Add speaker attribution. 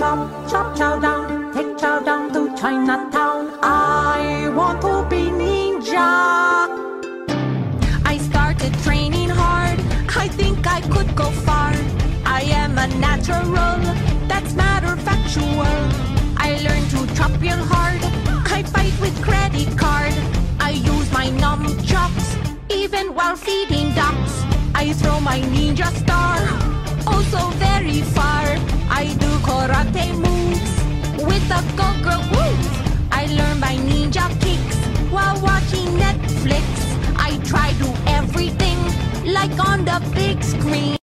Speaker 1: chop, chop, chow down. Take chow down to Chinatown. I want to be ninja. I started training hard. I think I could go far. I am a natural, that's matter factual. I learned to chop real hard. I fight with credit card. I use my nunchucks, even while feeding ducks. I throw my ninja star, oh so very far. I do karate moves with a go-go woof. I learn my ninja kicks while watching Netflix. I try to everything like on the big screen.